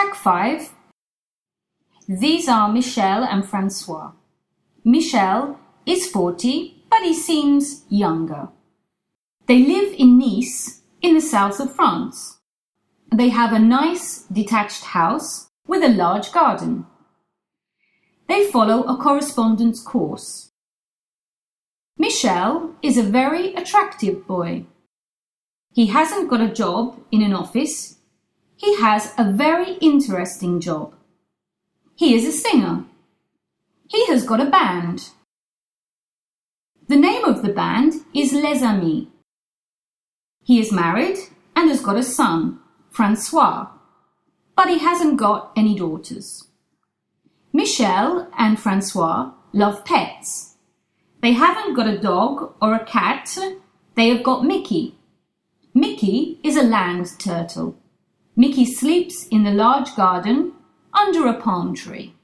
Track 5. These are Michel and Francois. Michel is 40, but he seems younger. They live in Nice, in the south of France. They have a nice detached house with a large garden. They follow a correspondence course. Michel is a very attractive boy. He hasn't got a job in an office. He has a very interesting job. He is a singer. He has got a band. The name of the band is Les Amis. He is married and has got a son, Francois, but he hasn't got any daughters. Michel and Francois love pets. They haven't got a dog or a cat, they have got Mickey. Mickey is a land turtle. Mickey sleeps in the large garden under a palm tree.